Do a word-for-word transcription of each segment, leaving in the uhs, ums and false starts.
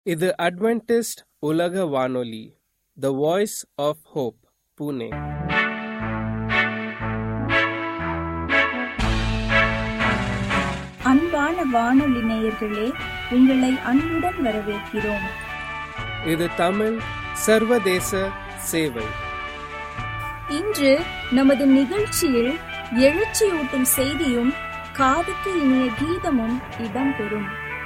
இது அட்வென்டிஸ்ட் உலக வானொலி, the voice of hope, Pune. அன்பான வானொலி நேயர்களே, உங்களை அன்புடன் வரவேற்கிறோம். இது தமிழ் சர்வதேச சேவை. இன்று நமது நிகழ்ச்சியில் எழுச்சியூட்டும் செய்தியும் காதுக்கு இனிய கீதமும் இடம்பெறும்.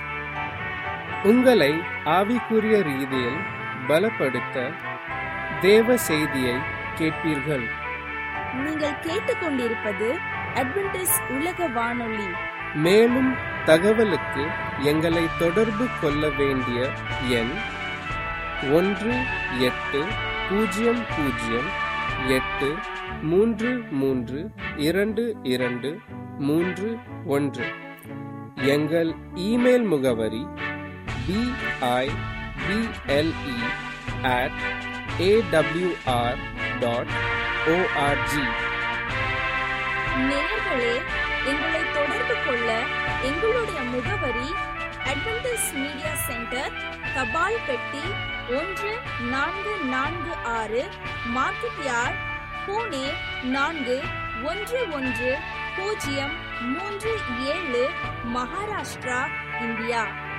உங்களை ஆவிக்குரிய ரீதியில் பலப்படுத்த தேவ செய்தியை கேட்பீர்கள். நீங்கள் கேட்டுக்கொண்டிருப்பது அட்வென்டிஸ்ட் உலக வானொலி. மேலும் தகவலுக்கு எங்களை தொடர்பு கொள்ள வேண்டிய எண் ஒன்று எட்டு பூஜ்ஜியம் பூஜ்ஜியம் எட்டு மூன்று மூன்று இரண்டு இரண்டு மூன்று ஒன்று. எங்கள் இமெயில் முகவரி P I P L E at AWR dot ORG. நேயர்களே, எங்களை தொடர்பு கொள்ள எங்களுடைய முகவரி அட்வென்டிஸ்ட் மீடியா சென்டர், தபால் பெட்டி ஒன்று நான்கு நான்கு ஆறு, மார்க்கெட் யார்ட், புனே நான்கு ஒன்று ஒன்று பூஜ்ஜியம் மூன்று ஏழு, மகாராஷ்டிரா, இந்தியா.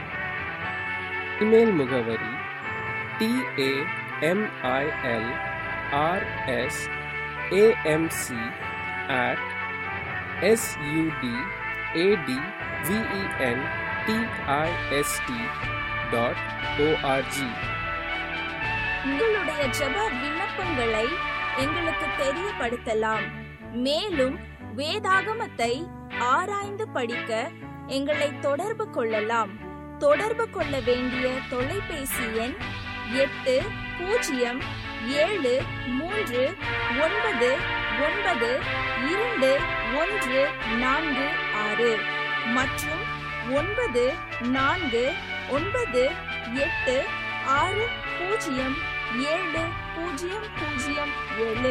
இமெயில் முகவரி T A M I L R S A M C at S U T A T V E N T I S T dot ORG. உங்களுடைய ஜெப விண்ணப்பங்களை எங்களுக்கு தெரியப்படுத்தலாம். மேலும் வேதாகமத்தை ஆராய்ந்து படிக்க எங்களை தொடர்பு கொள்ளலாம். தொடர்பு கொள்ள வேண்டிய தொலைபேசி எண் எட்டு பூஜ்ஜியம் ஏழு மூன்று ஒன்பது ஒன்பது இரண்டு ஒன்று நான்கு ஆறு மற்றும் ஒன்பது நான்கு ஒன்பது எட்டு ஆறு பூஜ்ஜியம் ஏழு பூஜ்ஜியம் பூஜ்ஜியம் ஏழு.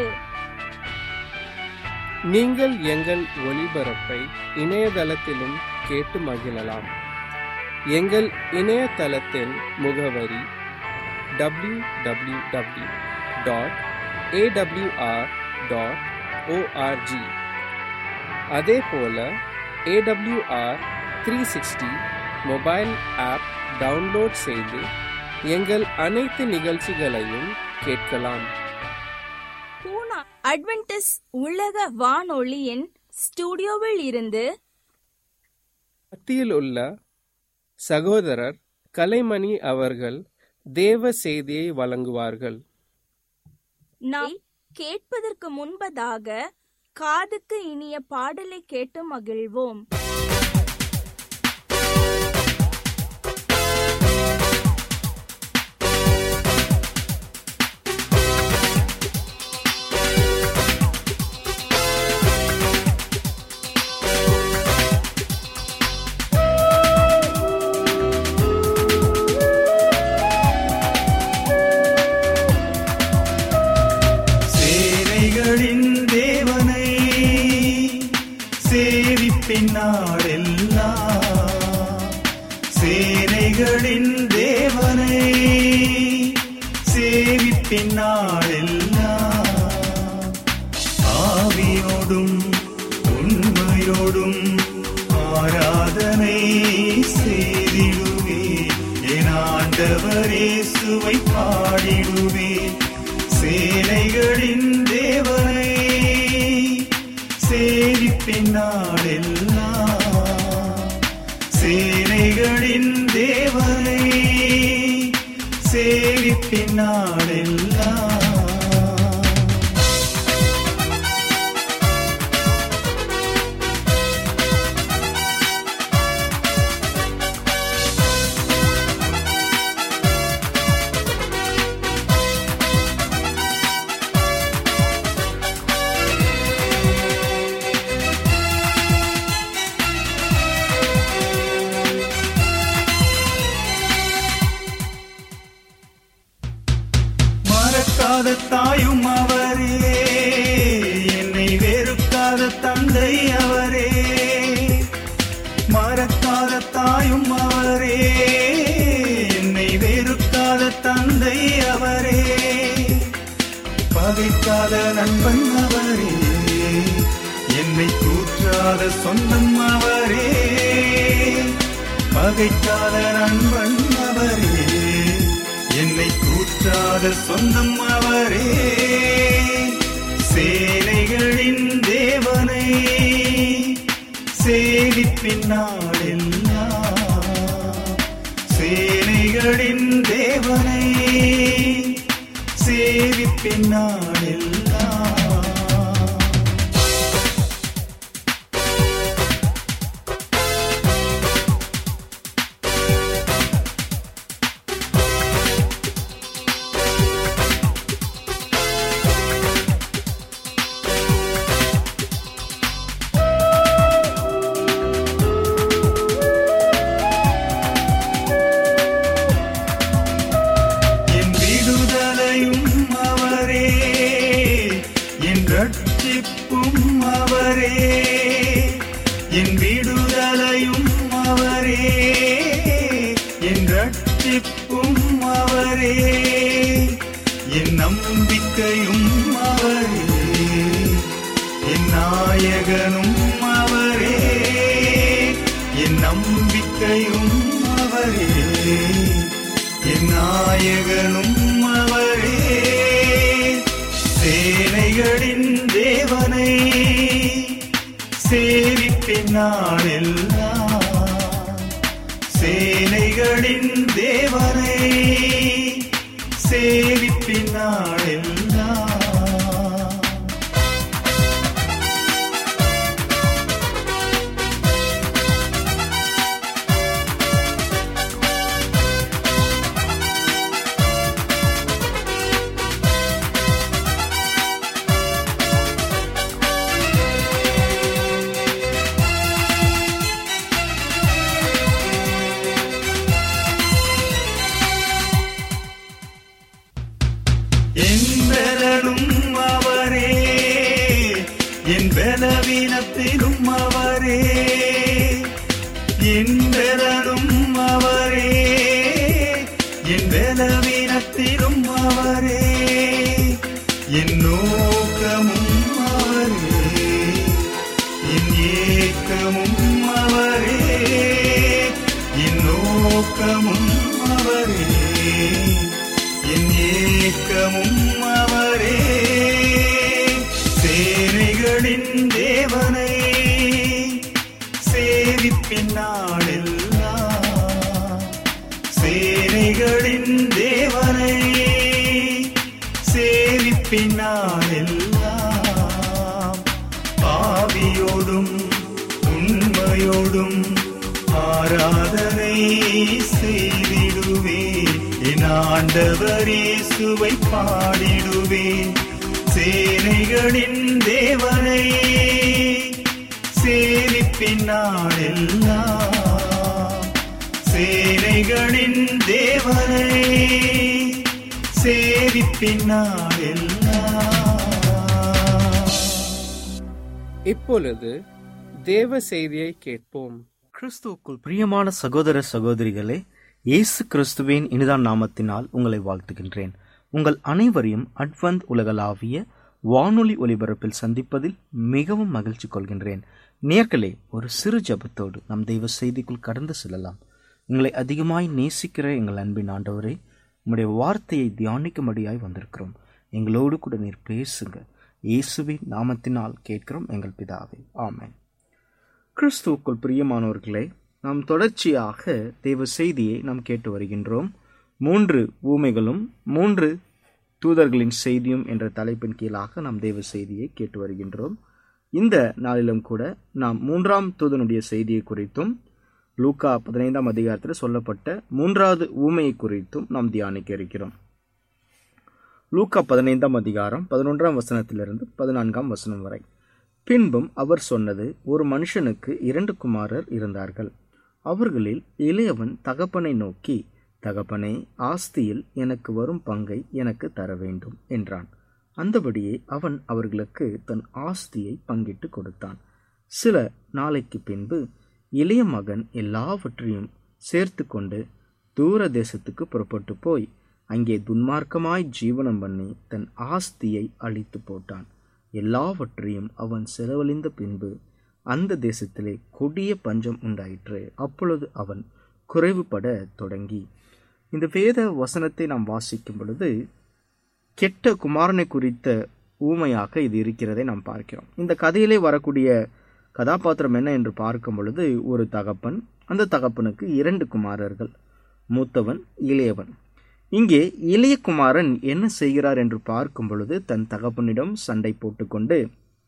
நீங்கள் எங்கள் ஒளிபரப்பை இணையதளத்திலும் கேட்டு மகிழலாம். எங்கள் இணையதளத்தின் முகவரி W W W dot AWR dot ORG. அதே போல AWR three sixty mobile app download செய்து எங்கள் அனைத்து நிகழ்ச்சிகளையும் கேட்கலாம். பூனா அட்வென்டிஸ்ட் உலக வானொலியின் ஸ்டுடியோவில் இருந்து மத்தியில் உள்ள சகோதரர் கலைமணி அவர்கள் தேவ செய்தியை வழங்குவார்கள். நாம் கேட்பதற்கு முன்பதாக காதுக்கு இனிய பாடலை கேட்டு மகிழ்வோம். சேனைகளின் தேவனை சேவிப்பினாளெல்லாம் ஆவியோடும் உண்மையோடும் ஆராதனை செய்திடுவே. என் ஆண்டவர் இயேசுவை பாடிடுவே. சேனைகளின் தேவனை சேவிப்பினாளெல்லாம் சேனைகளின் தேவனை சேவிப்பினாளெல்லாம். தாயும் அவரே, என்னை வெறுக்காத தந்தை அவரே. மறக்காத தாயும் அவரே, என்னை வெறு தந்தை அவரே, பகைக்காத நண்பன் அவரே, என்னை தூற்றாத சொந்தம் அவரே, பகைக்காத நண்பன் அவரே, என்னை தூற்றாத சொந்தம் அவரே. சேனைகளின் தேவனை சேவிப்பின் நாளெல்லாம், சேனைகளின் தேவனை சேவிப்பின் நாளெல்லாம். என் விடுதலையும் அவரே, என் ரட்சிப்பும் அவரே, என் நம்பிக்கையும் அவரே, என் நாயகனும் அவரே, என் நம்பிக்கையும் அவரே, என் நாயகனும் அவரே. சேனைகளின் தேவனை சேவிப்பின் நாளெல்லாம், சேனைகளின் தேவனை சேவிப்பின் நாளெல்லாம். என்பலனும் அவரே, என் பலவீனத்திலும் அவரே, என்பலனும் அவரே, என் பலவீனத்திலும் அவரே, என் நோக்கமும் அவரே, என் ஏக்கமும் அவரே, என் நோக்கமும் அவரே, என் ஏக்கமும் அவரே. சேனைகளின் தேவனை சேவிப்பின் நாளெல்லாம், சேனைகளின் தேவனை சேவிப்பின் நாளெல்லாம். ஆவியோடும் உண்மையோடும் ஆராதனை செய்திடுவேன், என் ஆண்டவர் இயேசுவை பாடிடுவேன். சேனைகளின் தேவனை சேவிப்பின் நாளெல்லாம், சேனைகளின் தேவனை சேவிப்பின் நாளெல்லாம். இப்பொழுது தேவ செய்தியை கேட்போம். கிறிஸ்துவுக்குள் பிரியமான சகோதர சகோதரிகளே, இயேசு கிறிஸ்துவின் இனிதான நாமத்தினால் உங்களை வாழ்த்துகின்றேன். உங்கள் அனைவரையும் அட்வந்த் உலகளாவிய வானொலி ஒலிபரப்பில் சந்திப்பதில் மிகவும் மகிழ்ச்சி கொள்கின்றேன். நேயர்களே, ஒரு சிறு ஜெபத்தோடு நம் தெய்வ செய்திக்குள் கடந்து செல்லலாம். உங்களை அதிகமாய் நேசிக்கிற எங்கள் அன்பின் ஆண்டவரே, உம்முடைய வார்த்தையை தியானிக்கும்படியாய் வந்திருக்கிறோம். எங்களோடு கூட நீர் பேசுங்க. இயேசுவின் நாமத்தினால் கேட்கிறோம் எங்கள் பிதாவே, ஆமென். கிறிஸ்துவுக்குள் பிரியமானவர்களே, நாம் தொடர்ச்சியாக தேவ செய்தியை நாம் கேட்டு வருகின்றோம். மூன்று ஊமைகளும் மூன்று தூதர்களின் செய்தியும் என்ற தலைப்பின் கீழாக நாம் தேவ செய்தியை கேட்டு வருகின்றோம். இந்த நாளிலும் கூட நாம் மூன்றாம் தூதனுடைய செய்தியை குறித்தும் லூக்கா பதினைந்தாம் அதிகாரத்தில் சொல்லப்பட்ட மூன்றாவது ஊமையை குறித்தும் நாம் தியானிக்க இருக்கிறோம். லூக்கா பதினைந்தாம் அதிகாரம் பதினொன்றாம் வசனத்திலிருந்து பதினான்காம் வசனம் வரை. பின்பும் அவர் சொன்னது, ஒரு மனுஷனுக்கு இரண்டு குமாரர் இருந்தார்கள். அவர்களில் இளையவன் தகப்பனை நோக்கி, தகப்பனே, ஆஸ்தியில் எனக்கு வரும் பங்கை எனக்கு தர வேண்டும் என்றான். அந்தபடியே அவன் அவர்களுக்கு தன் ஆஸ்தியை பங்கிட்டு கொடுத்தான். சில நாளைக்கு பின்பு இளைய மகன் எல்லாவற்றையும் சேர்த்து கொண்டு தூர தேசத்துக்கு புறப்பட்டு போய் அங்கே துன்மார்க்கமாய் ஜீவனம் பண்ணி தன் ஆஸ்தியை அழித்து போட்டான். எல்லாவற்றையும் அவன் செலவழிந்த பின்பு அந்த தேசத்திலே கொடிய பஞ்சம் உண்டாயிற்று. அப்பொழுது அவன் குறைவுபட தொடங்கி. இந்த வேத வசனத்தை நாம் வாசிக்கும் பொழுது கெட்ட குமாரனை குறித்த ஊமையாக இது இருக்கிறதை நாம் பார்க்கிறோம். இந்த கதையிலே வரக்கூடிய கதாபாத்திரம் என்ன என்று பார்க்கும் பொழுது, ஒரு தகப்பன், அந்த தகப்பனுக்கு இரண்டு குமாரர்கள், மூத்தவன் இளையவன். இங்கே இளைய குமாரன் என்ன செய்கிறார் என்று பார்க்கும் பொழுது, தன் தகப்பனிடம் சண்டை போட்டுக்கொண்டு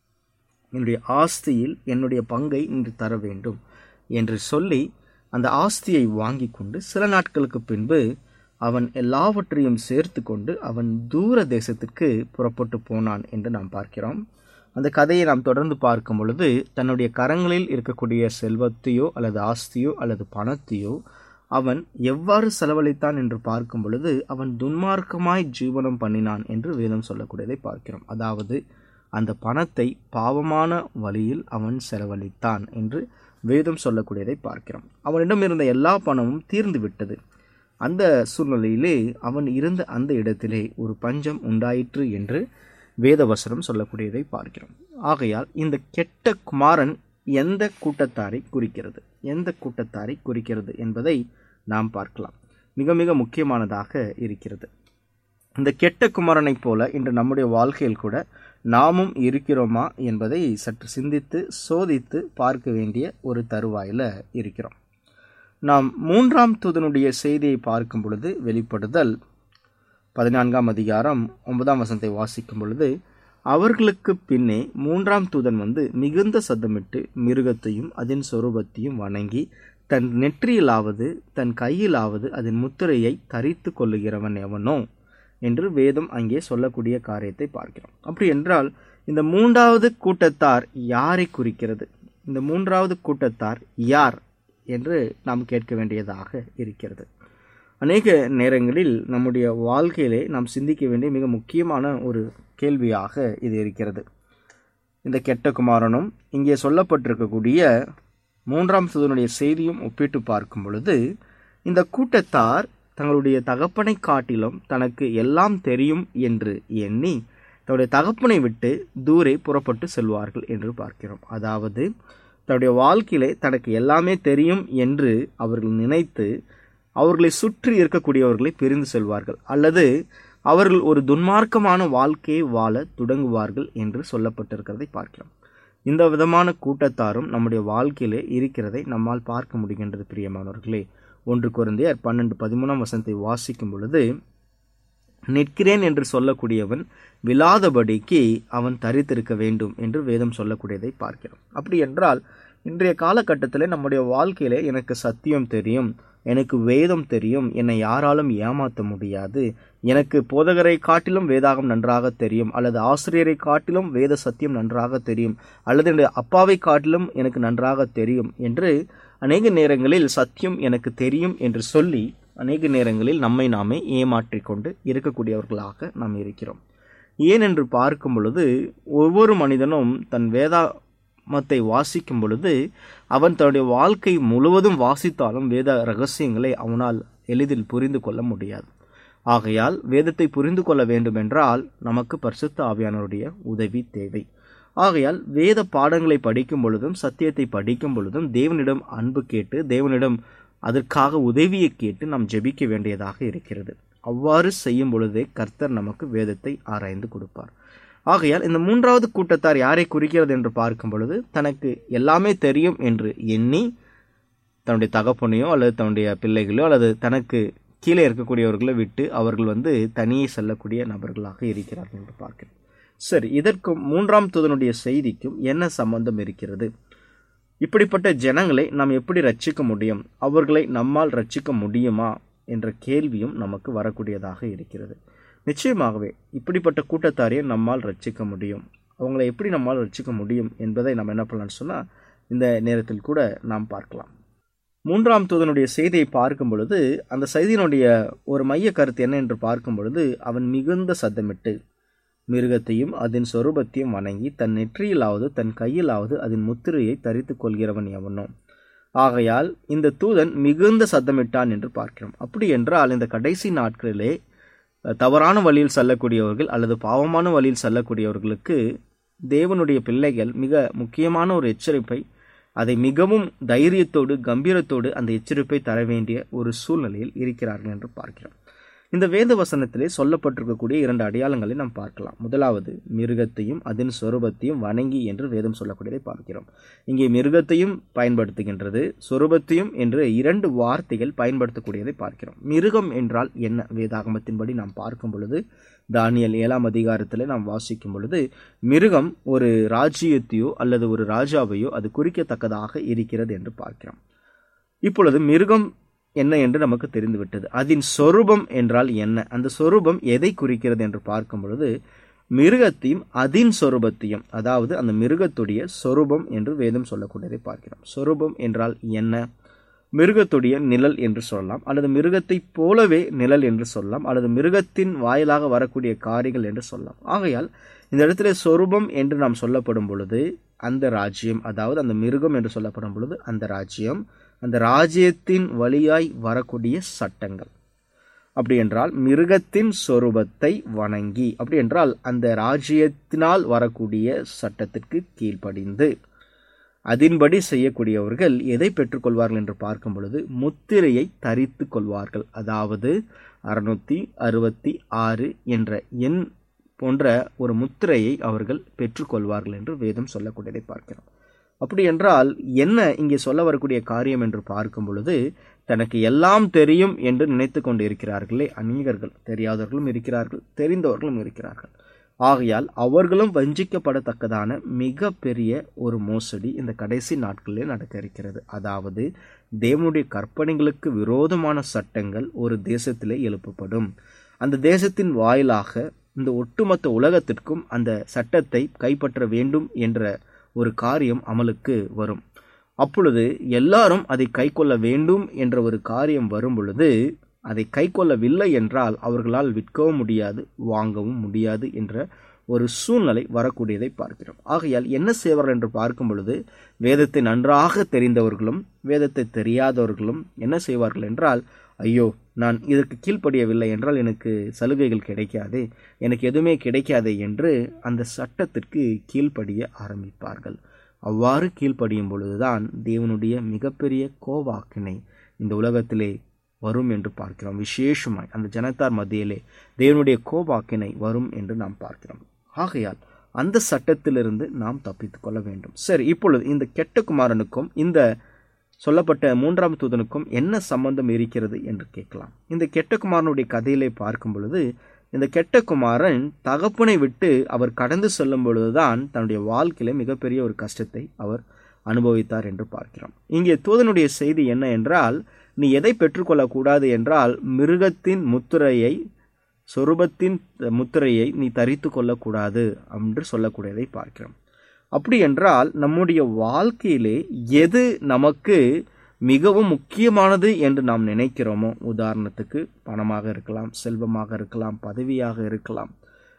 என்னுடைய ஆஸ்தியில் என்னுடைய பங்கை இன்று தர வேண்டும் என்று சொல்லி அந்த ஆஸ்தியை வாங்கி கொண்டு சில நாட்களுக்கு பின்பு அவன் எல்லாவற்றையும் சேர்த்து கொண்டு அவன் தூர தேசத்திற்கு புறப்பட்டு போனான் என்று நாம் பார்க்கிறோம். அந்த கதையை நாம் தொடர்ந்து பார்க்கும் பொழுது, தன்னுடைய கரங்களில் இருக்கக்கூடிய செல்வத்தையோ அல்லது ஆஸ்தியோ அல்லது பணத்தையோ அவன் எவ்வாறு செலவழித்தான் என்று பார்க்கும் பொழுது, அவன் துன்மார்க்கமாய் ஜீவனம் பண்ணினான் என்று வேதம் சொல்லக்கூடியதை பார்க்கிறோம். அதாவது அந்த பணத்தை பாவமான வழியில் அவன் செலவழித்தான் என்று வேதம் சொல்லக்கூடியதை பார்க்கிறோம். அவனிடம் இருந்த எல்லா பணமும் தீர்ந்து விட்டது. அந்த சூழ்நிலையிலே அவன் இருந்த அந்த இடத்திலே ஒரு பஞ்சம் உண்டாயிற்று என்று வேதவசனம் சொல்லக்கூடியதை பார்க்கிறோம். ஆகையால் இந்த கெட்ட குமாரன் எந்த கூட்டத்தாரை குறிக்கிறது, எந்த கூட்டத்தாரை குறிக்கிறது என்பதை நாம் பார்க்கலாம். மிக மிக முக்கியமானதாக இருக்கிறது. இந்த கெட்ட குமாரனைப் போல இன்று நம்முடைய வாழ்க்கையில் கூட நாமும் இருக்கிறோமா என்பதை சற்று சிந்தித்து சோதித்து பார்க்க வேண்டிய ஒரு தருவாயில் இருக்கிறோம். நாம் மூன்றாம் தூதனுடைய செய்தியை பார்க்கும் பொழுது, வெளிப்படுதல் பதினான்காம் அதிகாரம் ஒன்பதாம் வசனத்தை வாசிக்கும் பொழுது, அவர்களுக்கு பின்னே மூன்றாம் தூதன் வந்து மிகுந்த சத்தமிட்டு மிருகத்தையும் அதன் சொரூபத்தையும் வணங்கி தன் நெற்றியிலாவது தன் கையிலாவது அதன் முத்திரையை தரித்து கொள்ளுகிறவன் எவனோ என்று வேதம் அங்கே சொல்லக்கூடிய காரியத்தை பார்க்கிறோம். அப்படி என்றால் இந்த மூன்றாவது கூட்டத்தார் யாரை குறிக்கிறது? இந்த மூன்றாவது கூட்டத்தார் யார் என்று நாம் கேட்க வேண்டியதாக இருக்கிறது. அநேக நேரங்களில் நம்முடைய வாழ்க்கையிலே நாம் சிந்திக்க வேண்டிய மிக முக்கியமான ஒரு கேள்வியாக இது இருக்கிறது. இந்த கெட்ட குமாரனும் இங்கே சொல்லப்பட்டிருக்கக்கூடிய மூன்றாம் தூதனுடைய செய்தியும் ஒப்பிட்டு பார்க்கும் பொழுது, இந்த கூட்டத்தார் தங்களுடைய தகப்பனை காட்டிலும் தனக்கு எல்லாம் தெரியும் என்று எண்ணி தன்னுடைய தகப்பனை விட்டு தூரே புறப்பட்டு செல்வார்கள் என்று பார்க்கிறோம். அதாவது தன்னுடைய வாழ்க்கையிலே தனக்கு எல்லாமே தெரியும் என்று அவர்கள் நினைத்து அவர்களை சுற்றி இருக்கக்கூடியவர்களை பிரிந்து செல்வார்கள், அல்லது அவர்கள் ஒரு துன்மார்க்கமான வாழ்க்கையை வாழ தொடங்குவார்கள் என்று சொல்லப்பட்டிருக்கிறதை பார்க்கிறோம். இந்த விதமான கூட்டத்தாரும் நம்முடைய வாழ்க்கையிலே இருக்கிறதை நம்மால் பார்க்க முடிகின்றது. பிரியமானவர்களே, ஒன்று கொரிந்தியர் பன்னெண்டு பதிமூணாம் வசனத்தை வாசிக்கும் பொழுது, நிற்கிறேன் என்று சொல்லக்கூடியவன் விழாதபடிக்கு அவன் தரித்திருக்க வேண்டும் என்று வேதம் சொல்லக்கூடியதை பார்க்கிறோம். அப்படி என்றால் இன்றைய காலகட்டத்தில் நம்முடைய வாழ்க்கையிலே எனக்கு சத்தியம் தெரியும், எனக்கு வேதம் தெரியும், என்னை யாராலும் ஏமாற்ற முடியாது, எனக்கு போதகரை காட்டிலும் வேதாகம் நன்றாக தெரியும், அல்லது ஆசிரியரை காட்டிலும் வேத சத்தியம் நன்றாக தெரியும், அல்லது என்னுடைய அப்பாவை காட்டிலும் எனக்கு நன்றாக தெரியும் என்று அநேக நேரங்களில் சத்தியம் எனக்கு தெரியும் என்று சொல்லி அநேக நேரங்களில் நம்மை நாமே ஏமாற்றிக்கொண்டு இருக்கக்கூடியவர்களாக நாம் இருக்கிறோம். ஏனென்று பார்க்கும் பொழுது, ஒவ்வொரு மனிதனும் தன் வேதாமத்தை வாசிக்கும் பொழுது அவன் தன்னுடைய வாழ்க்கை முழுவதும் வாசித்தாலும் வேத ரகசியங்களை அவனால் எளிதில் புரிந்து கொள்ள முடியாது. ஆகையால் வேதத்தை புரிந்து கொள்ள வேண்டும் என்றால் நமக்கு பரிசுத்த ஆவியானவருடைய உதவி தேவை. ஆகையால் வேத பாடங்களை படிக்கும் பொழுதும் சத்தியத்தை படிக்கும் பொழுதும் தேவனிடம் அன்பு கேட்டு தேவனிடம் அதற்காக உதவியை கேட்டு நாம் ஜெபிக்க வேண்டியதாக இருக்கிறது. அவ்வாறு செய்யும் பொழுதே கர்த்தர் நமக்கு வேதத்தை ஆராய்ந்து கொடுப்பார். ஆகையால் இந்த மூன்றாவது கூட்டத்தார் யாரை குறிக்கிறது என்று பார்க்கும் பொழுது, தனக்கு எல்லாமே தெரியும் என்று எண்ணி தன்னுடைய தகப்பனையோ அல்லது தன்னுடைய பிள்ளைகளோ அல்லது தனக்கு கீழே இருக்கக்கூடியவர்களை விட்டு அவர்கள் வந்து தனியே செல்லக்கூடிய நபர்களாக இருக்கிறார்கள் என்று பார்க்கிறோம். சரி, இதற்கும் மூன்றாம் தூதனுடைய செய்திக்கும் என்ன சம்பந்தம் இருக்கிறது? இப்படிப்பட்ட ஜனங்களை நாம் எப்படி ரட்சிக்க முடியும், அவர்களை நம்மால் ரட்சிக்க முடியுமா என்ற கேள்வியும் நமக்கு வரக்கூடியதாக இருக்கிறது. நிச்சயமாகவே இப்படிப்பட்ட கூட்டத்தாரையும் நம்மால் ரட்சிக்க முடியும். அவங்களை எப்படி நம்மால் ரட்சிக்க முடியும் என்பதை நம்ம என்ன பண்ணலாம்னு சொன்னால் இந்த நேரத்தில் கூட நாம் பார்க்கலாம். மூன்றாம் தூதனுடைய செய்தியை பார்க்கும் பொழுது அந்த செய்தியினுடைய ஒரு மைய கருத்து என்ன என்று பார்க்கும் பொழுது, அவன் மிகுந்த சத்தமிட்டு மிருகத்தையும் அதன் சொரூபத்தையும் வணங்கி தன் நெற்றியிலாவது தன் கையிலாவது அதன் முத்திரையை தரித்து கொள்கிறவன் எவனோ. ஆகையால் இந்த தூதன் மிகுந்த சத்தமிட்டான் என்று பார்க்கிறோம். அப்படி என்றால் இந்த கடைசி நாட்களிலே தவறான வழியில் செல்லக்கூடியவர்கள் அல்லது பாவமான வழியில் செல்லக்கூடியவர்களுக்கு தேவனுடைய பிள்ளைகள் மிக முக்கியமான ஒரு எச்சரிப்பை, அதை மிகவும் தைரியத்தோடு கம்பீரத்தோடு அந்த எச்சரிப்பை தர வேண்டிய ஒரு சூழ்நிலையில் இருக்கிறார்கள் என்று பார்க்கிறோம். இந்த வேத வசனத்திலே சொல்லப்பட்டிருக்கக்கூடிய இரண்டு அடையாளங்களை நாம் பார்க்கலாம். முதலாவது, மிருகத்தையும் அதன் சொரூபத்தையும் வணங்கி என்று வேதம் சொல்லக்கூடியதை பார்க்கிறோம். இங்கே மிருகத்தையும் பயன்படுத்துகின்றது, சொரூபத்தையும் என்று இரண்டு வார்த்தைகள் பயன்படுத்தக்கூடியதை பார்க்கிறோம். மிருகம் என்றால் என்ன? வேதாகமத்தின்படி நாம் பார்க்கும் பொழுது, தானியேல் ஏழாம் அதிகாரத்தில் நாம் வாசிக்கும் பொழுது, மிருகம் ஒரு ராஜ்யத்தையோ அல்லது ஒரு ராஜாவையோ அது குறிக்கத்தக்கதாக இருக்கிறது என்று பார்க்கிறோம். இப்பொழுது மிருகம் என்ன என்று நமக்கு தெரிந்துவிட்டது. அதன் சொரூபம் என்றால் என்ன? அந்த சொரூபம் எதை குறிக்கிறது என்று பார்க்கும் பொழுது, மிருகத்தையும் அதன் சொரூபத்தையும், அதாவது அந்த மிருகத்துடைய சொரூபம் என்று வேதம் சொல்லக்கூடியதை பார்க்கிறோம். சொரூபம் என்றால் என்ன? மிருகத்துடைய நிழல் என்று சொல்லலாம், அல்லது மிருகத்தை போலவே நிழல் என்று சொல்லலாம், அல்லது மிருகத்தின் வாயிலாக வரக்கூடிய காரியங்கள் என்று சொல்லலாம். ஆகையால் இந்த இடத்துல சொரூபம் என்று நாம் சொல்லப்படும் பொழுது அந்த ராஜ்யம், அதாவது அந்த மிருகம் என்று சொல்லப்படும் பொழுது அந்த ராஜ்யம், அந்த ராஜ்யத்தின் வழியாய் வரக்கூடிய சட்டங்கள். அப்படி என்றால் மிருகத்தின் சொரூபத்தை வணங்கி, அப்படி என்றால் அந்த ராஜ்யத்தினால் வரக்கூடிய சட்டத்திற்கு கீழ்ப்படிந்து அதன்படி செய்யக்கூடியவர்கள் எதை பெற்றுக்கொள்வார்கள் என்று பார்க்கும் பொழுது முத்திரையை தரித்து கொள்வார்கள். அதாவது அறுநூத்தி அறுபத்தி ஆறு என்ற எண் போன்ற ஒரு முத்திரையை அவர்கள் பெற்றுக்கொள்வார்கள் என்று வேதம் சொல்லக்கூடியதை பார்க்கிறோம். அப்படி என்றால் என்ன இங்கே சொல்ல வரக்கூடிய காரியம் என்று பார்க்கும் பொழுது, தனக்கு எல்லாம் தெரியும் என்று நினைத்து கொண்டு இருக்கிறார்களே அநேகர்கள், தெரியாதவர்களும் இருக்கிறார்கள், தெரிந்தவர்களும் இருக்கிறார்கள். ஆகையால் அவர்களும் வஞ்சிக்கப்படத்தக்கதான மிக பெரிய ஒரு மோசடி இந்த கடைசி நாட்களில் நடக்க இருக்கிறது. அதாவது தேவனுடைய கற்பனைகளுக்கு விரோதமான சட்டங்கள் ஒரு தேசத்திலே எழுப்பப்படும். அந்த தேசத்தின் வாயிலாக இந்த ஒட்டுமொத்த உலகத்திற்கும் அந்த சட்டத்தை கைப்பற்ற வேண்டும் என்ற ஒரு காரியம் அமலுக்கு வரும். அப்பொழுது எல்லாரும் அதை கை கொள்ள வேண்டும் என்ற ஒரு காரியம் வரும் பொழுது, அதை கை கொள்ளவில்லை என்றால் அவர்களால் விற்கவும் முடியாது, வாங்கவும் முடியாது என்ற ஒரு சூழ்நிலை வரக்கூடியதை பார்க்கிறோம். ஆகையால் என்ன செய்வார்கள் என்று பார்க்கும் பொழுது, வேதத்தை நன்றாக தெரிந்தவர்களும் வேதத்தை தெரியாதவர்களும் என்ன செய்வார்கள் என்றால், ஐயோ நான் இதற்கு கீழ்ப்படியவில்லை என்றால் எனக்கு சலுகைகள் கிடைக்காது, எனக்கு எதுவுமே கிடைக்காது என்று அந்த சட்டத்திற்கு கீழ்ப்படிய ஆரம்பிப்பார்கள். அவ்வாறு கீழ்ப்படியும் பொழுதுதான் தேவனுடைய மிகப்பெரிய கோவாக்கினை இந்த உலகத்திலே வரும் என்று பார்க்கிறோம். விசேஷமாய் அந்த ஜனத்தார் மத்தியிலே தேவனுடைய கோவாக்கினை வரும் என்று நாம் பார்க்கிறோம். ஆகையால் அந்த சட்டத்திலிருந்து நாம் தப்பித்துக் கொள்ள வேண்டும். சரி, இப்பொழுது இந்த கெட்ட குமாரனுக்கும் இந்த சொல்லப்பட்ட மூன்றாம் தூதனுக்கும் என்ன சம்பந்தம் இருக்கிறது என்று கேட்கலாம். இந்த கெட்ட குமாரனுடைய கதையிலே பார்க்கும் பொழுது, இந்த கெட்ட குமாரன் தகப்பனை விட்டு அவர் கடந்து செல்லும் பொழுதுதான் தன்னுடைய வாழ்க்கையில மிகப்பெரிய ஒரு கஷ்டத்தை அவர் அனுபவித்தார் என்று பார்க்கிறோம். இங்கே தூதனுடைய செய்தி என்ன என்றால், நீ எதை பெற்றுக்கொள்ளக்கூடாது என்றால் மிருகத்தின் முத்திரையை, சொரூபத்தின் முத்திரையை நீ தரித்து கொள்ளக்கூடாது என்று சொல்லக்கூடியதை பார்க்கிறோம். அப்படி என்றால் நம்முடைய வாழ்க்கையிலே எது நமக்கு மிகவும் முக்கியமானது என்று நாம் நினைக்கிறோமோ, உதாரணத்துக்கு பணமாக இருக்கலாம், செல்வமாக இருக்கலாம், பதவியாக இருக்கலாம்,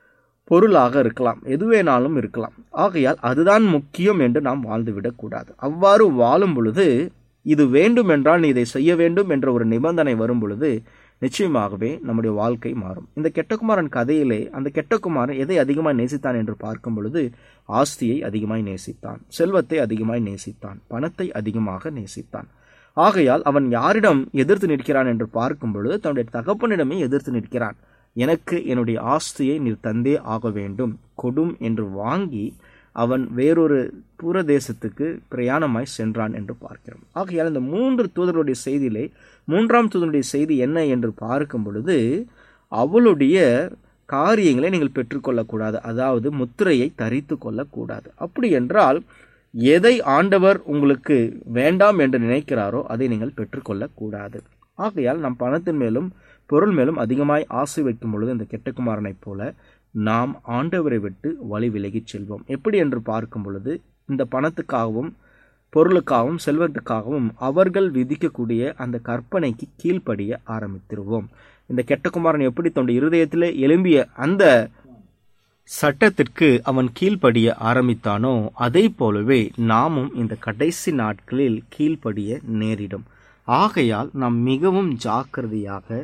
பொருளாக இருக்கலாம், எதுவேனாலும் இருக்கலாம். ஆகையால் அதுதான் முக்கியம் என்று நாம் வாழ்ந்துவிடக்கூடாது. அவ்வாறு வாழும் பொழுது, இது வேண்டும் என்றால் நீ இதை செய்ய வேண்டும் என்ற ஒரு நிபந்தனை வரும் பொழுது நிச்சயமாகவே நம்முடைய வாழ்க்கை மாறும். இந்த கெட்டகுமாரன் கதையிலே அந்த கெட்டகுமாரன் எதை அதிகமாய் நேசித்தான் என்று பார்க்கும் பொழுது, ஆஸ்தியை அதிகமாய் நேசித்தான், செல்வத்தை அதிகமாய் நேசித்தான், பணத்தை அதிகமாக நேசித்தான். ஆகையால் அவன் யாரிடம் எதிர்த்து நிற்கிறான் என்று பார்க்கும் பொழுது தன்னுடைய தகப்பனிடமே எதிர்த்து நிற்கிறான். எனக்கு என்னுடைய ஆஸ்தியை நீர் தந்தே ஆக வேண்டும், கொடும் என்று வாங்கி அவன் வேறொரு புறதேசத்துக்கு பிரயாணமாய் சென்றான் என்று பார்க்கிறோம். ஆகையால் இந்த மூன்று தூதருடைய செய்தியிலே மூன்றாம் தூதனுடைய செய்தி என்ன என்று பார்க்கும் பொழுது, அவளுடைய காரியங்களை நீங்கள் பெற்றுக்கொள்ளக்கூடாது, அதாவது முத்திரையை தரித்து கொள்ளக்கூடாது. அப்படி என்றால் எதை ஆண்டவர் உங்களுக்கு வேண்டாம் என்று நினைக்கிறாரோ அதை நீங்கள் பெற்றுக்கொள்ளக்கூடாது. ஆகையால் நம் பணத்தின் மேலும் பொருள் மேலும் அதிகமாய் ஆசை வைக்கும் பொழுது இந்த கெட்டகுமாரனைப் போல நாம் ஆண்டவரை விட்டு வழி விலகிச் செல்வோம். எப்படி என்று பார்க்கும் பொழுது, இந்த பணத்துக்காகவும் பொருளுக்காகவும் செல்வத்துக்காகவும் அவர்கள் விதிக்கக்கூடிய அந்த கற்பனைக்கு கீழ்ப்படிய ஆரம்பித்திருவோம். இந்த கெட்டகுமாரன் எப்படி தன்னுடைய இருதயத்திலே எழும்பிய அந்த சட்டத்திற்கு அவன் கீழ்ப்படிய ஆரம்பித்தானோ, அதை போலவே நாமும் இந்த கடைசி நாட்களில் கீழ்ப்படிய நேரிடும். ஆகையால் நாம் மிகவும் ஜாக்கிரதையாக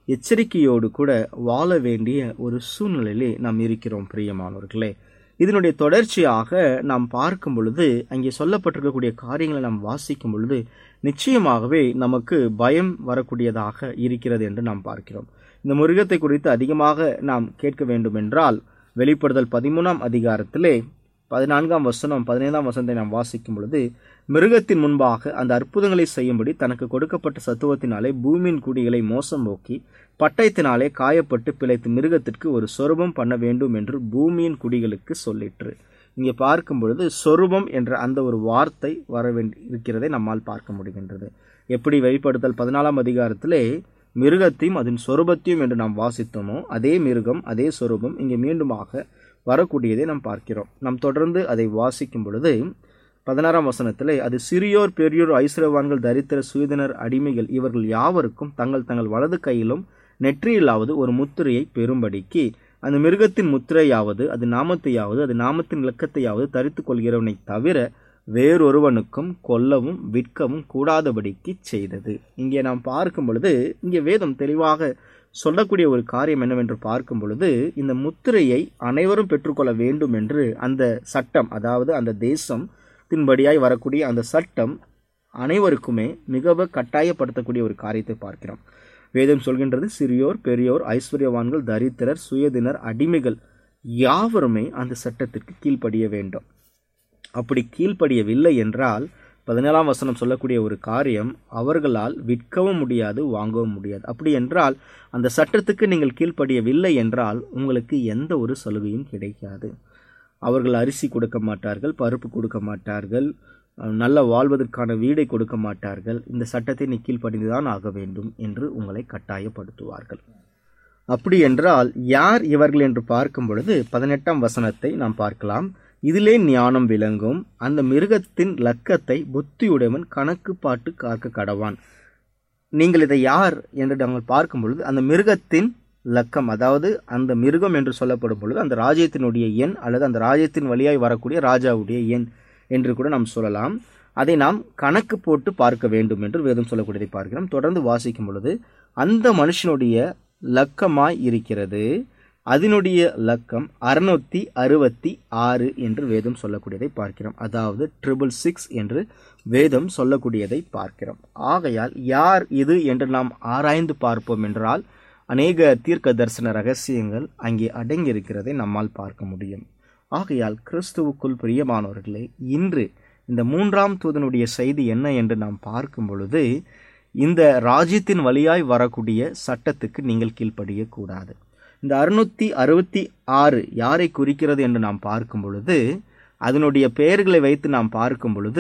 எச்சரிக்கையோடு கூட வாழ வேண்டிய ஒரு சூழ்நிலையிலே நாம் இருக்கிறோம் பிரியமானவர்களே. இதனுடைய தொடர்ச்சியாக நாம் பார்க்கும் பொழுது, அங்கே சொல்லப்பட்டிருக்கக்கூடிய காரியங்களை நாம் வாசிக்கும் பொழுது நிச்சயமாகவே நமக்கு பயம் வரக்கூடியதாக இருக்கிறது என்று நாம் பார்க்கிறோம். இந்த மிருகத்தை குறித்து அதிகமாக நாம் கேட்க வேண்டும் என்றால் வெளிப்படுதல் பதிமூணாம் அதிகாரத்திலே பதினான்காம் வசனம் பதினைந்தாம் வசனத்தை நாம் வாசிக்கும் பொழுது, மிருகத்தின் முன்பாக அந்த அற்புதங்களை செய்யும்படி தனக்கு கொடுக்கப்பட்ட சத்துவத்தினாலே பூமியின் குடிகளை மோசம் நோக்கி பட்டயத்தினாலே காயப்பட்டு பிழைத்து மிருகத்திற்கு ஒரு சொரூபம் பண்ண வேண்டும் என்று பூமியின் குடிகளுக்கு சொல்லிற்று. இங்கே பார்க்கும் பொழுது சொரூபம் என்ற அந்த ஒரு வார்த்தை வர வேண்டி இருக்கிறதை நம்மால் பார்க்க முடிகின்றது. எப்படி வெளிப்படுத்தல் பதினாலாம் அதிகாரத்திலே மிருகத்தையும் அதன் சொரூபத்தையும் என்று நாம் வாசித்தோமோ, அதே மிருகம் அதே சொரூபம் இங்கே மீண்டுமாக வரக்கூடியதை நாம் பார்க்கிறோம். நாம் தொடர்ந்து அதை வாசிக்கும் பொழுது பதினாறாம் வசனத்திலே, அது சிறியோர் பெரியோர் ஐஸ்வரவான்கள் தரித்திர சுயதினர் அடிமைகள் இவர்கள் யாவருக்கும் தங்கள் தங்கள் வலது கையிலும் நெற்றியிலாவது ஒரு முத்திரையை பெறும்படிக்கு அந்த மிருகத்தின் முத்திரையாவது அது நாமத்தையாவது அது நாமத்தின் இலக்கத்தையாவது தரித்துக் கொள்கிறவனை தவிர வேறொருவனுக்கும் கொல்லவும் விற்கவும் கூடாதபடிக்கு செய்தது. இங்கே நாம் பார்க்கும் பொழுது இங்கே வேதம் தெளிவாக சொல்லக்கூடிய ஒரு காரியம் என்னவென்று பார்க்கும் பொழுது, இந்த முத்திரையை அனைவரும் பெற்றுக்கொள்ள வேண்டும் என்று அந்த சட்டம், அதாவது அந்த தேசத்தின்படியாய் வரக்கூடிய அந்த சட்டம் அனைவருக்குமே மிகவும் கட்டாயப்படுத்தக்கூடிய ஒரு காரியத்தை பார்க்கிறோம். வேதம் சொல்கின்றது, சிறியோர் பெரியோர் ஐஸ்வர்யவான்கள் தரித்திரர் சுயதினர் அடிமைகள் யாவருமே அந்த சட்டத்திற்கு கீழ்ப்படிய வேண்டும். அப்படி கீழ்ப்படியவில்லை என்றால் பதினேழாம் வசனம் சொல்லக்கூடிய ஒரு காரியம், அவர்களால் விற்கவும் முடியாது வாங்கவும் முடியாது. அப்படி என்றால் அந்த சட்டத்துக்கு நீங்கள் கீழ்ப்படியவில்லை என்றால் உங்களுக்கு எந்த ஒரு சலுகையும் கிடைக்காது. அவர்கள் அரிசி கொடுக்க மாட்டார்கள், பருப்பு கொடுக்க மாட்டார்கள், நல்ல வாழ்வதற்கான வீடை கொடுக்க மாட்டார்கள். இந்த சட்டத்தை நீ கீழ்ப்படிந்துதான் ஆக வேண்டும் என்று உங்களை கட்டாயப்படுத்துவார்கள். அப்படி என்றால் யார் இவர்கள் என்று பார்க்கும் பொழுது பதினெட்டாம் வசனத்தை நாம் பார்க்கலாம். இதிலே ஞானம் விளங்கும், அந்த மிருகத்தின் லக்கத்தை புத்தியுடையவன் கணக்கு பாட்டு காக்க கடவான். நீங்கள் இதை யார் என்று நாங்கள் பார்க்கும் பொழுது அந்த மிருகத்தின் லக்கம், அதாவது அந்த மிருகம் என்று சொல்லப்படும் பொழுது அந்த ராஜ்யத்தினுடைய எண் அல்லது அந்த ராஜ்யத்தின் வழியாய் வரக்கூடிய ராஜாவுடைய எண் என்று கூட நாம் சொல்லலாம். அதை நாம் கணக்கு போட்டு பார்க்க வேண்டும் என்று வேதம் சொல்லக்கூடியதை பார்க்கிறோம். தொடர்ந்து வாசிக்கும் பொழுது அந்த மனுஷனுடைய லக்கமாய் இருக்கிறது, அதனுடைய லக்கம் அறுநூத்தி அறுபத்தி ஆறு என்று வேதம் சொல்லக்கூடியதை பார்க்கிறோம். அதாவது ட்ரிபிள் சிக்ஸ் என்று வேதம் சொல்லக்கூடியதை பார்க்கிறோம். ஆகையால் யார் இது என்று நாம் ஆராய்ந்து பார்ப்போம் என்றால் அநேக தீர்க்க தரிசன ரகசியங்கள் அங்கே அடங்கி இருக்கிறதை நம்மால் பார்க்க முடியும். ஆகையால் கிறிஸ்துவுக்குள் பிரியமானவர்களே, இன்று இந்த மூன்றாம் தூதனுடைய செய்தி என்ன என்று நாம் பார்க்கும் பொழுது, இந்த ராஜ்யத்தின் வழியாய் வரக்கூடிய சட்டத்துக்கு நீங்கள் கீழ்ப்படியக்கூடாது. இந்த அறுநூத்தி அறுபத்தி ஆறு யாரை குறிக்கிறது என்று நாம் பார்க்கும் பொழுது, அதனுடைய பெயர்களை வைத்து நாம் பார்க்கும் பொழுது,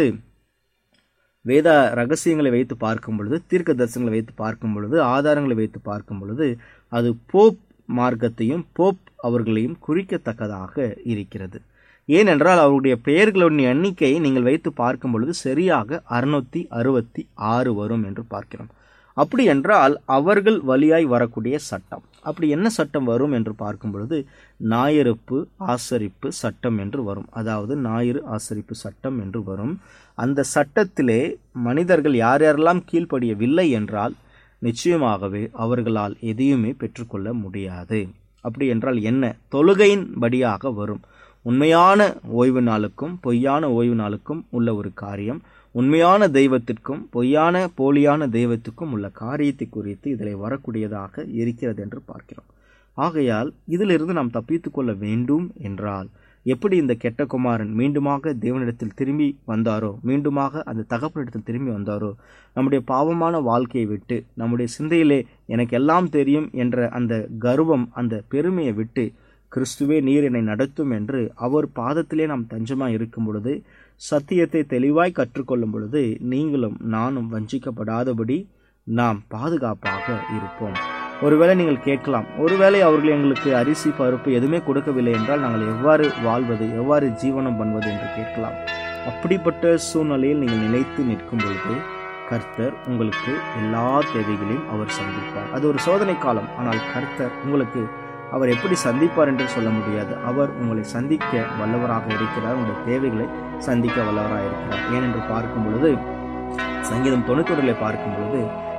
வேத ரகசியங்களை வைத்து பார்க்கும் பொழுது, தீர்க்க தரிசனங்களை வைத்து பார்க்கும் பொழுது, ஆதாரங்களை வைத்து பார்க்கும் பொழுது, அது போப் மார்க்கத்தையும் போப் அவர்களையும் குறிக்கத்தக்கதாக இருக்கிறது. ஏனென்றால் அவருடைய பெயர்களுடைய எண்ணிக்கையை நீங்கள் வைத்து பார்க்கும் பொழுது சரியாக அறுநூத்தி அறுபத்தி ஆறு வரும் என்று பார்க்கிறோம். அப்படி என்றால் அவர்கள் வழியாய் வரக்கூடிய சட்டம், அப்படி என்ன சட்டம் வரும் என்று பார்க்கும் பொழுது ஞாயிறுப்பு ஆசரிப்பு சட்டம் என்று வரும். அதாவது ஞாயிறு ஆசரிப்பு சட்டம் என்று வரும். அந்த சட்டத்திலே மனிதர்கள் யார் யாரெல்லாம் கீழ்ப்படியவில்லை என்றால் நிச்சயமாகவே அவர்களால் எதையுமே பெற்றுக்கொள்ள முடியாது. அப்படி என்றால் என்ன? தொழுகையின் படியாக வரும். உண்மையான ஓய்வு நாளுக்கும் பொய்யான ஓய்வு நாளுக்கும் உள்ள ஒரு காரியம், உண்மையான தெய்வத்திற்கும் பொய்யான போலியான தெய்வத்துக்கும் உள்ள காரியத்தை குறித்து இதில் வரக்கூடியதாக இருக்கிறது என்று பார்க்கிறோம். ஆகையால் இதிலிருந்து நாம் தப்பித்துக் கொள்ள வேண்டும் என்றால் எப்படி இந்த கெட்ட குமாரன் மீண்டுமாக தேவனிடத்தில் திரும்பி வந்தாரோ, மீண்டுமாக அந்த தகப்பனிடத்தில் திரும்பி வந்தாரோ, நம்முடைய பாவமான வாழ்க்கையை விட்டு, நம்முடைய சிந்தையிலே எனக்கு எல்லாம் தெரியும் என்ற அந்த கர்வம், அந்த பெருமையை விட்டு, கிறிஸ்துவே நீர் என்னை நடத்தும் என்று அவர் பாதத்திலே நாம் தஞ்சமாக இருக்கும் பொழுது, சத்தியத்தை தெளிவாய் கற்றுக்கொள்ளும் பொழுது நீங்களும் நானும் வஞ்சிக்கப்படாதபடி நாம் பாதுகாப்பாக இருப்போம். ஒருவேளை நீங்கள் கேட்கலாம், ஒருவேளை அவர்கள் எங்களுக்கு அரிசி பருப்பு எதுவுமே கொடுக்கவில்லை என்றால் நாங்கள் எவ்வாறு வாழ்வது, எவ்வாறு ஜீவனம் பண்ணுவது என்று கேட்கலாம். அப்படிப்பட்ட சூழ்நிலையில் நீங்கள் நிலைத்து நிற்கும் பொழுது கர்த்தர் உங்களுக்கு எல்லா தேவைகளையும் அவர் சந்திப்பார். அது ஒரு சோதனை காலம், ஆனால் கர்த்தர் உங்களுக்கு அவர் எப்படி சந்திப்பார் என்று சொல்ல முடியாது. அவர் உங்களை சந்திக்க வல்லவராக இருக்கிறார், உங்களுடைய தேவைகளை சந்திக்க வல்லவராக இருக்கிறார். ஏனென்று பார்க்கும் பொழுது சங்கீதம் தொண்ணூத்தொன்றிலே பார்க்கும் பொழுது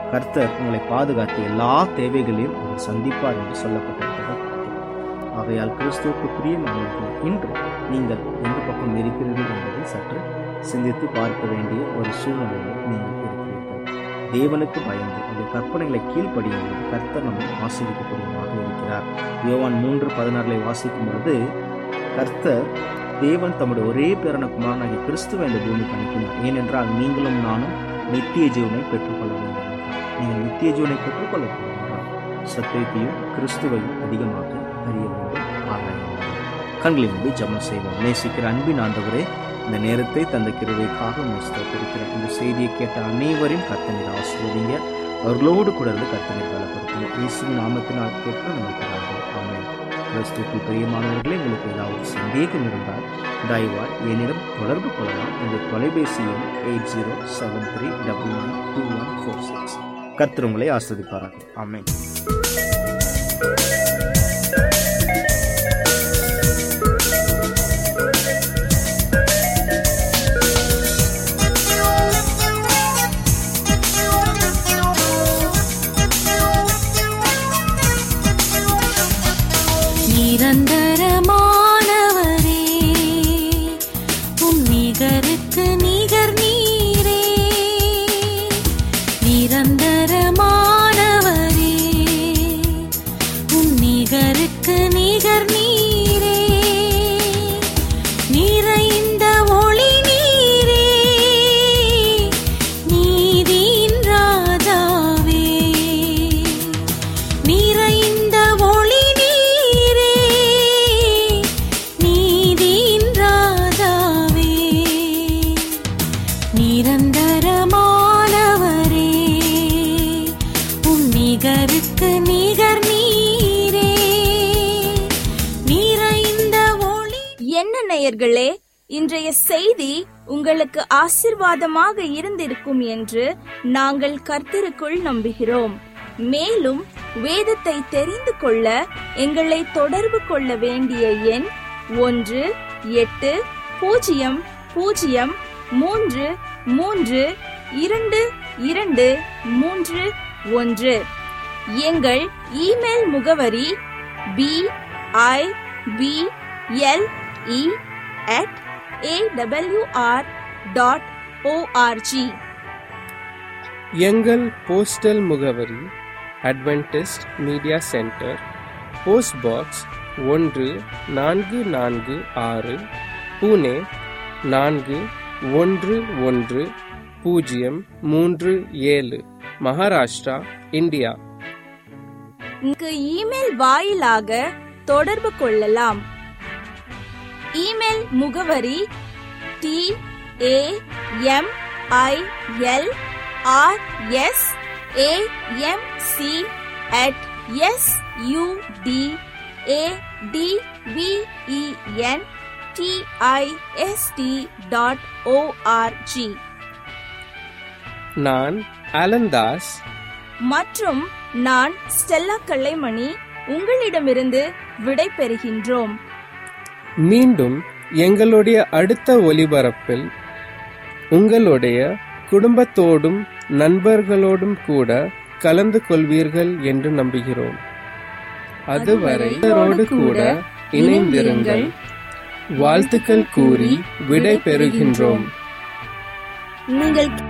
கர்த்தர் உங்களை பாதுகாத்து எல்லா தேவைகளையும் அவர் சந்திப்பார் என்று சொல்லப்பட்டிருக்கிறது. ஆகையால் கிறிஸ்துவுக்கு பிரியமானவர்களே, இன்று நீங்கள் எந்த பக்கம் இருக்கிறீர்கள் என்பதை சற்று சிந்தித்து பார்க்க வேண்டிய ஒரு சூழ்நிலையில் நீங்கள் இருக்கிறீர்கள். தேவனுக்கு பயந்து உங்கள் கற்பனைகளை கீழ்ப்படியுங்கள். கர்த்தர் நம்மை ஆசீர்வதிக்கக்கூடியவராக இருக்கிறார். யோவான் மூன்று பதினாறுல வாசிக்கும் பொழுது, கர்த்தர் தேவன் தம்முடைய ஒரே பேரான குமாரனாகிய கிறிஸ்துவை இந்த பூமிக்கு அனுப்பினார், ஏனென்றால் நீங்களும் நானும் நித்திய ஜீவனை பெற்றுக்கொள்ள வேண்டும். நீங்கள் நித்திய ஜீவனை பெற்றுக்கொள்ள வேண்டும் சத்தியத்தையும் கிறிஸ்துவையும் அதிகமாக அறிய வேண்டும். கண்களை மூடி ஜெபம் செய்வோம். நேசிக்கிற அன்பின் ஆண்டவரே, இந்த நேரத்தை தந்த கிருபைக்காக ஸ்தோத்திரிக்கிறேன். இந்த செய்தியை கேட்ட அனைவரையும் கர்த்தர் ஆசீர்வதிங்க. அவர்களோடு கூட இருந்து கர்த்தர் பலப்படுத்துங்க. இயேசுவின் நாமத்தினால் கேட்க நமக்கு ஆமென். கிறிஸ்துவுக்கு பிரியமானவர்களே, உங்களுக்கு ஏதாவது சந்தேகம் இருந்தால் தயவாய் என்னிடம் தொடர்பு கொள்ளலாம். இந்த தொலைபேசி எண் eight zero seven three double nine two one four six. கர்த்தர் உங்களை ஆசீர்வதிப்பாராக. ஆமென். நிரந்தரமானவரே, உம் நிகருக்கு நிகர் நீரே. நிரந்தரமானவரே, உம் நிகருக்கு நிகர் நீரே. நிறைந்த ஒளி நீரே, நீதியின் ராஜாவே. நிறைந்த ஒளி நிரந்தரமானவரே, உம் நிகருக்கு நிகர் நீரே. நிறைந்த ஒளி. என்ன நேயர்களே, இன்றைய செய்தி உங்களுக்கு ஆசீர்வாதமாக இருந்திருக்கும் என்று நாங்கள் கர்த்தருக்குள் நம்புகிறோம். மேலும் வேதத்தை தெரிந்து கொள்ள எங்களை தொடர்பு கொள்ள வேண்டிய எண் ஒன்று எட்டு பூஜ்ஜியம் பூஜ்ஜியம் மூன்று மூன்று இரண்டு இரண்டு மூன்று ஒன்று. எங்கள் இமெயில் முகவரி P I P L E at A W R dot ORG. எங்கள் போஸ்டல் முகவரி Adventist media centre, post box ஒன்று நான்கு நான்கு ஆறு, புனே நான்கு ஒன்று ஒன்று பூஜ்ஜியம் மூன்று ஏழு, மகாராஷ்டிரா, இந்தியா. இமெயில் வாயிலாக தொடர்பு கொள்ளலாம். இமெயில் முகவரி T A M I L R S A M C at S U T A T V E N T I S T dot ORG. நான் அலந்தாஸ் மற்றும் நான் ஸ்டெல்லா கல்லைமணி உங்களிடமிருந்து விடை பெறுகின்றோம். மீண்டும் எங்களுடைய அடுத்த ஒலிபரப்பில் உங்களுடைய குடும்பத்தோடும் நண்பர்களோடும் கூட கலந்து கொள்வீர்கள் என்று நம்புகிறோம். அதுவரை இவரோடு கூட இணைந்திருங்கள். வாழ்த்துக்கள் கூறி விடை பெறுகின்றோம். நீங்கள்